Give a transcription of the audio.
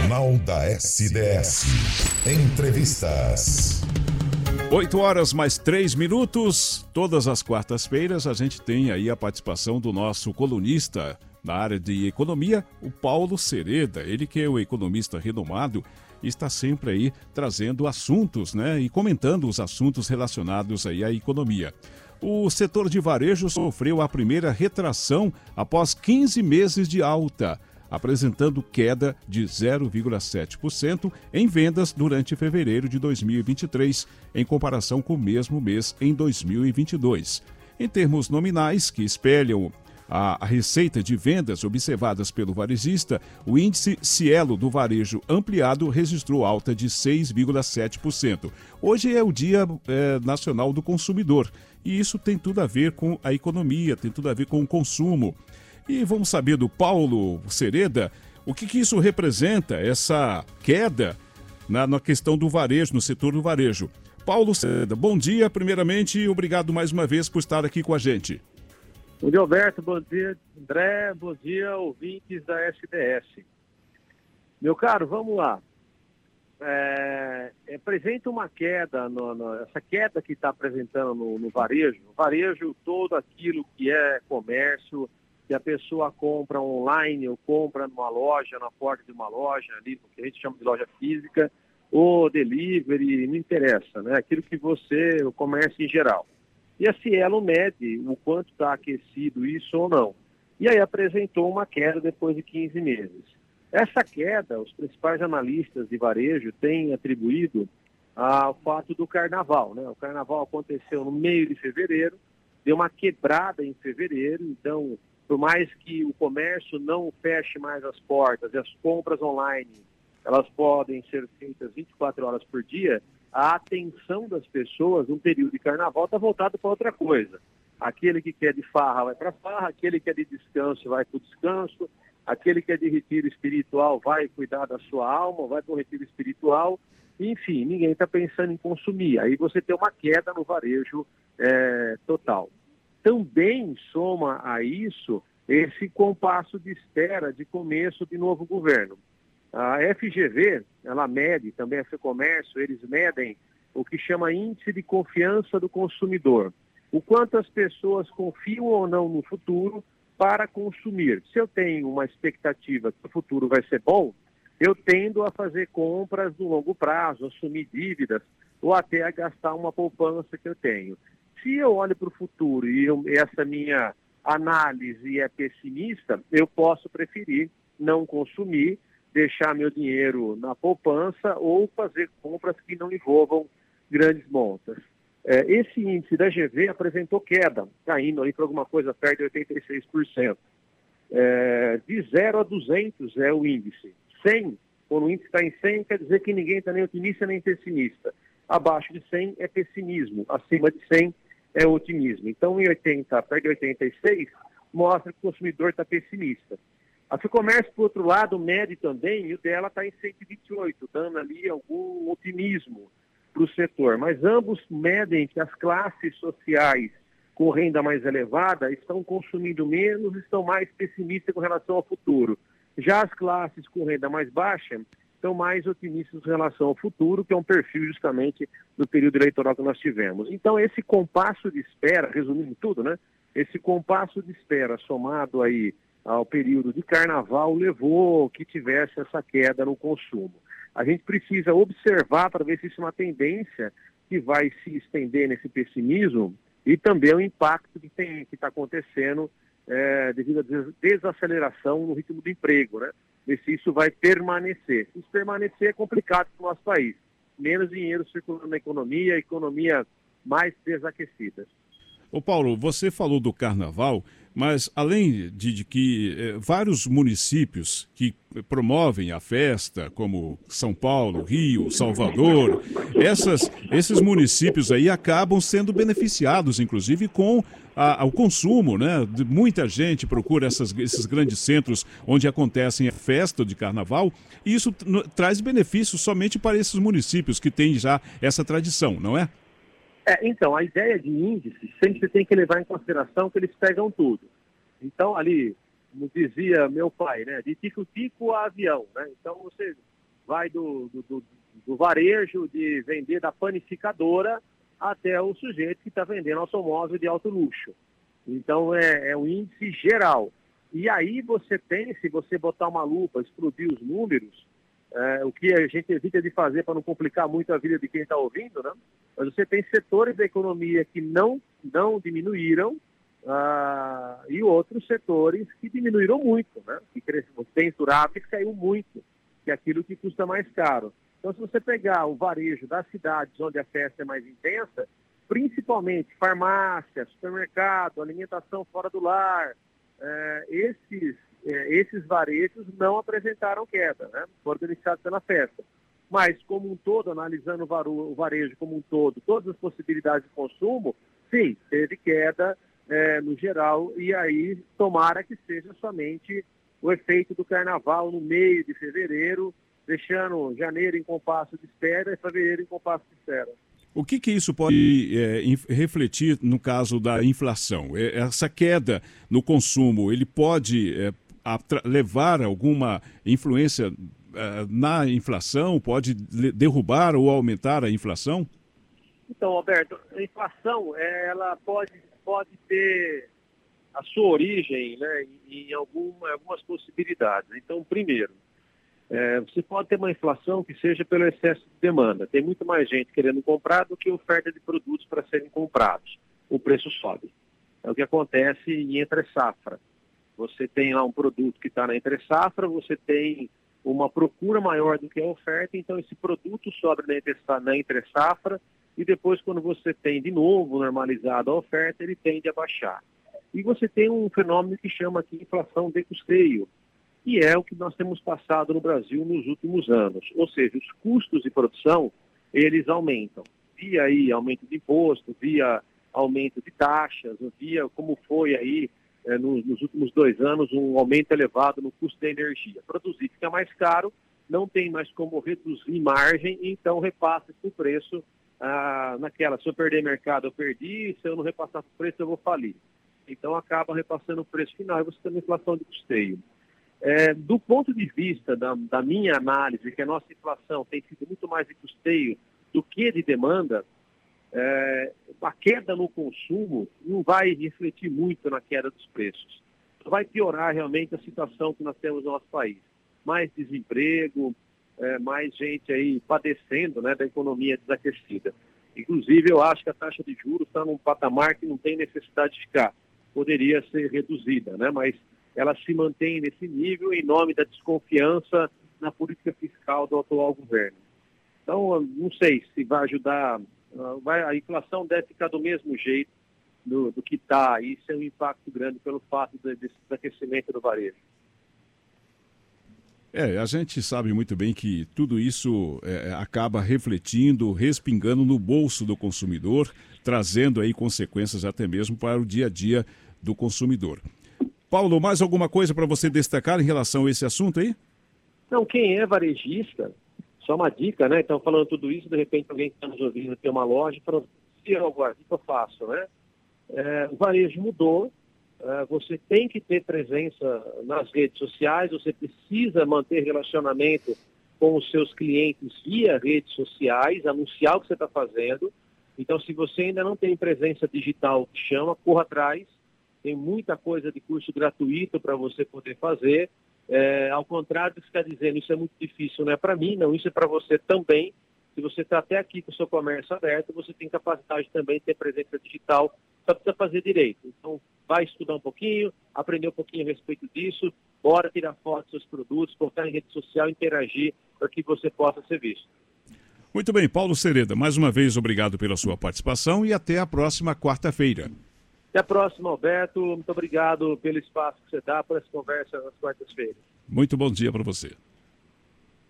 Jornal da SDS. Entrevistas. 8 horas mais 3 minutos. Todas as quartas-feiras a gente tem aí a participação do nosso colunista na área de economia, o Paulo Sereda. Ele que é o economista renomado e está sempre aí trazendo assuntos, né? E comentando os assuntos relacionados aí à economia. O setor de varejo sofreu a primeira retração após 15 meses de alta, apresentando queda de 0,7% em vendas durante fevereiro de 2023, em comparação com o mesmo mês em 2022. Em termos nominais, que espelham a receita de vendas observadas pelo varejista, o índice Cielo do varejo ampliado registrou alta de 6,7%. Hoje é o Dia Nacional do Consumidor e isso tem tudo a ver com a economia, tem tudo a ver com o consumo. E vamos saber do Paulo Sereda o que isso representa, essa queda na questão do varejo, no setor do varejo. Paulo Sereda, bom dia, primeiramente, e obrigado mais uma vez por estar aqui com a gente. Bom dia, Alberto, bom dia, André, bom dia, ouvintes da SDS. Meu caro, vamos lá. Apresenta uma queda, essa queda que está apresentando no varejo. O varejo, todo aquilo que é comércio, que a pessoa compra online ou compra numa loja, na porta de uma loja, ali, o que a gente chama de loja física, ou delivery, não interessa, né? Aquilo que o comércio em geral. E a Cielo mede o quanto está aquecido isso ou não. E aí apresentou uma queda depois de 15 meses. Essa queda, os principais analistas de varejo têm atribuído ao fato do carnaval, né? O carnaval aconteceu no meio de fevereiro, deu uma quebrada em fevereiro, então, por mais que o comércio não feche mais as portas e as compras online, elas podem ser feitas 24 horas por dia, a atenção das pessoas no período de carnaval está voltada para outra coisa. Aquele que quer de farra vai para farra, aquele que quer de descanso vai para o descanso, aquele que é de retiro espiritual vai cuidar da sua alma, vai para o retiro espiritual, enfim, ninguém está pensando em consumir. Aí você tem uma queda no varejo total. Também soma a isso esse compasso de espera de começo de novo governo. A FGV, ela mede, também a FEComércio, eles medem o que chama índice de confiança do consumidor. O quanto as pessoas confiam ou não no futuro para consumir. Se eu tenho uma expectativa que o futuro vai ser bom, eu tendo a fazer compras no longo prazo, assumir dívidas ou até a gastar uma poupança que eu tenho. Se eu olho para o futuro e essa minha análise é pessimista, eu posso preferir não consumir, deixar meu dinheiro na poupança ou fazer compras que não envolvam grandes montas. Esse índice da GV apresentou queda, caindo ali para alguma coisa perto de 86%. De 0 a 200 é o índice. 100, quando o índice está em 100, quer dizer que ninguém está nem otimista nem pessimista. Abaixo de 100 é pessimismo, acima de 100 é otimismo. Então, em 80, perto de 86, mostra que o consumidor está pessimista. A FEComércio, por outro lado, mede também, e o dela está em 128, dando ali algum otimismo para o setor. Mas ambos medem que as classes sociais com renda mais elevada estão consumindo menos, estão mais pessimistas com relação ao futuro. Já as classes com renda mais baixa estão mais otimistas com relação ao futuro, que é um perfil justamente do período eleitoral que nós tivemos. Então, esse compasso de espera, resumindo tudo, né? Esse compasso de espera somado aí ao período de carnaval levou que tivesse essa queda no consumo. A gente precisa observar para ver se isso é uma tendência que vai se estender nesse pessimismo e também o impacto que está acontecendo devido à desaceleração no ritmo do emprego, né? Ver se isso vai permanecer. Se isso permanecer é complicado para o nosso país. Menos dinheiro circulando na economia, economia mais desaquecida. Ô Paulo, você falou do carnaval, mas além de que vários municípios que promovem a festa, como São Paulo, Rio, Salvador, esses municípios aí acabam sendo beneficiados, inclusive, com o consumo, né? Muita gente procura esses grandes centros onde acontecem a festa de carnaval, e isso traz benefícios somente para esses municípios que têm já essa tradição, não é? Então, a ideia de índice, sempre você tem que levar em consideração que eles pegam tudo. Então, ali, como dizia meu pai, né, de tico-tico a avião, né? Então, você vai do varejo, de vender da panificadora, até o sujeito que está vendendo automóvel de alto luxo. Então, é um índice geral. E aí você tem, se você botar uma lupa, explodir os números, o que a gente evita de fazer para não complicar muito a vida de quem está ouvindo, né? Mas você tem setores da economia que não diminuíram, e outros setores que diminuíram muito, né? Que cresceram, bens duráveis caiu muito, que é aquilo que custa mais caro. Então, se você pegar o varejo das cidades onde a festa é mais intensa, principalmente farmácia, supermercado, alimentação fora do lar, esses varejos não apresentaram queda, né? Foram beneficiados pela festa. Mas, como um todo, analisando o varejo como um todo, todas as possibilidades de consumo, sim, teve queda no geral, e aí tomara que seja somente o efeito do carnaval no meio de fevereiro, deixando janeiro em compasso de espera e fevereiro em compasso de espera. O que isso pode refletir no caso da inflação? Essa queda no consumo, ele pode levar alguma influência na inflação? Pode derrubar ou aumentar a inflação? Então, Alberto, a inflação ela pode ter a sua origem, né, em algumas possibilidades. Então, primeiro, você pode ter uma inflação que seja pelo excesso de demanda. Tem muito mais gente querendo comprar do que oferta de produtos para serem comprados. O preço sobe. É o que acontece em entre-safra. Você tem lá um produto que está na entre-safra, você tem uma procura maior do que a oferta, então esse produto sobe na entre-safra e depois, quando você tem de novo normalizado a oferta, ele tende a baixar. E você tem um fenômeno que chama aqui inflação de custeio, que é o que nós temos passado no Brasil nos últimos anos. Ou seja, os custos de produção, eles aumentam. Via aí aumento de imposto, via aumento de taxas, via como foi aí nos últimos 2 anos um aumento elevado no custo da energia. Produzir fica mais caro, não tem mais como reduzir margem, então repassa o preço naquela, se eu perder mercado eu perdi, se eu não repassar o preço eu vou falir. Então acaba repassando o preço final e você tem uma inflação de custeio. Do ponto de vista da minha análise, que a nossa inflação tem sido muito mais de custeio do que de demanda, a queda no consumo não vai refletir muito na queda dos preços. Vai piorar realmente a situação que nós temos no nosso país. Mais desemprego, mais gente aí padecendo, né, da economia desaquecida. Inclusive, eu acho que a taxa de juros está num patamar que não tem necessidade de ficar. Poderia ser reduzida, né, mas ela se mantém nesse nível em nome da desconfiança na política fiscal do atual governo. Então, não sei se vai ajudar. A inflação deve ficar do mesmo jeito do que está. Isso é um impacto grande pelo fato desse aquecimento do varejo. A gente sabe muito bem que tudo isso acaba refletindo, respingando no bolso do consumidor, trazendo aí consequências até mesmo para o dia a dia do consumidor. Paulo, mais alguma coisa para você destacar em relação a esse assunto aí? Não, quem é varejista, só uma dica, né? Então, falando tudo isso, de repente alguém que está nos ouvindo tem uma loja e falou, o que eu faço, né? O varejo mudou, você tem que ter presença nas redes sociais, você precisa manter relacionamento com os seus clientes via redes sociais, anunciar o que você está fazendo. Então, se você ainda não tem presença digital, chama, corra atrás. Tem muita coisa de curso gratuito para você poder fazer. Ao contrário do que você está dizendo, isso é muito difícil, não é para mim, não, isso é para você também. Se você está até aqui com o seu comércio aberto, você tem capacidade também de ter presença digital, só precisa fazer direito. Então, vai estudar um pouquinho, aprender um pouquinho a respeito disso, bora tirar foto dos seus produtos, colocar em rede social, interagir para que você possa ser visto. Muito bem, Paulo Sereda, mais uma vez obrigado pela sua participação e até a próxima quarta-feira. Até a próxima, Alberto. Muito obrigado pelo espaço que você dá para essa conversa nas quartas-feiras. Muito bom dia para você.